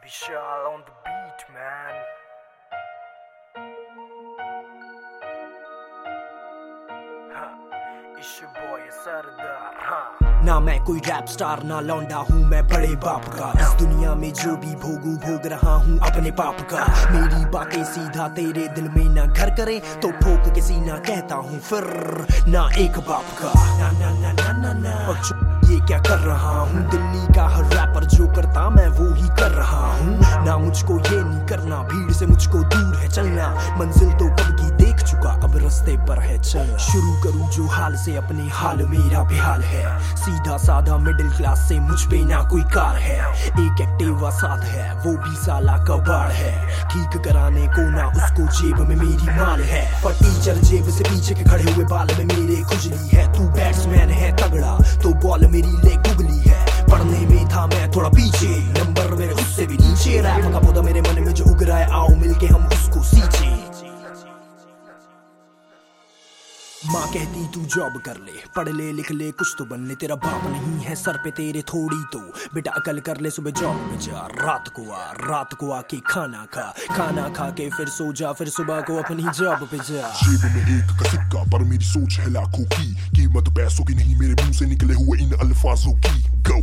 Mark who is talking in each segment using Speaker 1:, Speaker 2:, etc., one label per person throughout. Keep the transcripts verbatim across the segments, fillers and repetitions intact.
Speaker 1: Vishal on the beat, man. Huh. It's your boy Sardar. Huh.
Speaker 2: ना मैं कोई rap star ना लौंडा हूँ मैं बड़े बाप का। इस दुनिया में जो भी भोगू भोग रहा हूँ अपने पाप का। मेरी बातें सीधा तेरे दिल में ना घर करे तो ठोक के सीना कहता हूँ फिर ना एक बाप का। ना ना ना ना ना ना और ये क्या कर रहा हूँ, दिल्ली का हर रैपर जो करता मैं वो ही कर रहा हूँ। ना मुझको ये नहीं करना, भीड़ से मुझको दूर है चलना। मंजिल तो कब की देख चुका अब रास्ते पर है चलना। शुरू करूँ जो हाल से अपने हाल मेरा बेहाल है। सीधा साधा मिडिल क्लास से मुझ पे ना कोई कार है। एक एक्टिवा साथ है वो भी साला कबाड़ है। ठीक कराने को ना उसको जेब में मेरी माल है। पर टीचर जेब से पीछे के खड़े हुए बाल में मेरे खुजली है। तू बैट्समैन है तगड़ा तो बॉल मेरी लेग उगली है। पढ़ने में था मैं थोड़ा पीछे, नंबर मेरे उससे भी नीचे। रैप का पौधा मेरे मन में जो उग रहा है आओ मिलके हम उसको सींचे। माँ कहती तू जॉब कर ले, पढ़ ले लिख ले कुछ तो बन ले। तेरा बाप नहीं है सर पे तेरे थोड़ी तो बेटा अकल कर ले। सुबह जॉब में जा, रात को आ, रात को आके खाना खा, खाना खा के फिर सो जा, फिर सुबह को अपनी जॉब पे जा।
Speaker 3: जेब में एक का सिक्का पर मेरी सोच है लाखों की। कीमत पैसों की नहीं मेरे मुंह से निकले हुए इन अल्फाजों की। गो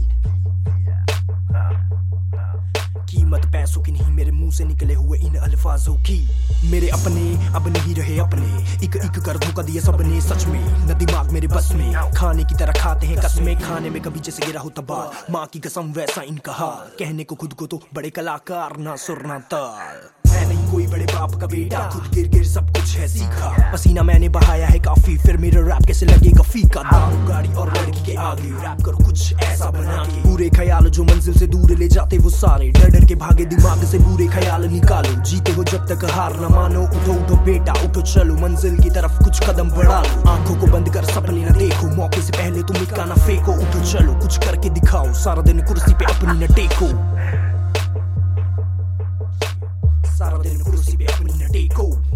Speaker 2: कीमत पैसों की नहीं मेरे मुंह से निकले हुए इन अल्फाजों की। मेरे अपने अब नहीं रहे अपने, एक एक कर धोखा दिया सबने सच में। न दिमाग मेरे बस में, खाने की तरह खाते हैं कसमें। खाने में कभी जैसे गिरा हो तबाल, माँ की कसम वैसा इनका हाल। कहने को खुद को तो बड़े कलाकार ना सुर ना ताल। मैं नहीं कोई बड़े बाप का बेटा, खुद गिर गिर सब कुछ है सीखा। पसीना मैंने बहाया है काफी, फिर मेरा रैप कैसे लगेगा फीका। दारू गाड़ी और लड़की के आगे रैप करो कुछ ऐसा बना के। बुरे ख्याल जो मंजिल से दूर ले जाते वो सारे, डर डर के भागे दिमाग से बुरे ख्याल निकालो। जीते हो जब तक हार न मानो, उठो उठो बेटा उठो चलो मंजिल की तरफ कुछ कदम बढ़ा लो। आंखों को बंद कर सपने न देखो, मौके से पहले तुम इक्का न फेंको। उठो चलो कुछ करके दिखाओ, सारा दिन कुर्सी पे अपनी न टेको। सारा दिन कुर्सी पे अपनी न टेको।